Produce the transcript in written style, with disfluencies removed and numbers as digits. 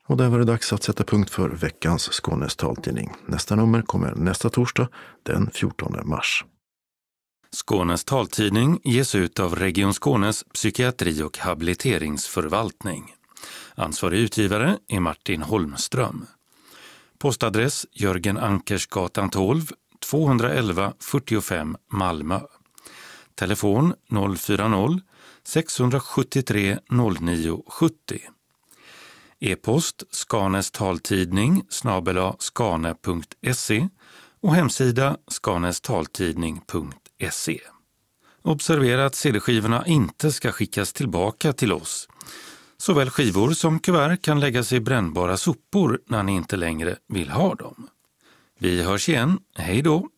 Och där var det dags att sätta punkt för veckans Skånes taltidning. Nästa nummer kommer nästa torsdag den 14 mars. Skånes taltidning ges ut av Region Skånes psykiatri- och habiliteringsförvaltning. Ansvarig utgivare är Martin Holmström. Postadress Jörgen Ankersgatan 12, 211 45 Malmö. Telefon 040-673 0970. E-post skanestaltidning @skane.se och hemsida skanestaltidning.se. Observera att CD-skivorna inte ska skickas tillbaka till oss. Såväl skivor som kuvert kan läggas i brännbara sopor när ni inte längre vill ha dem. Vi hörs igen, hej då!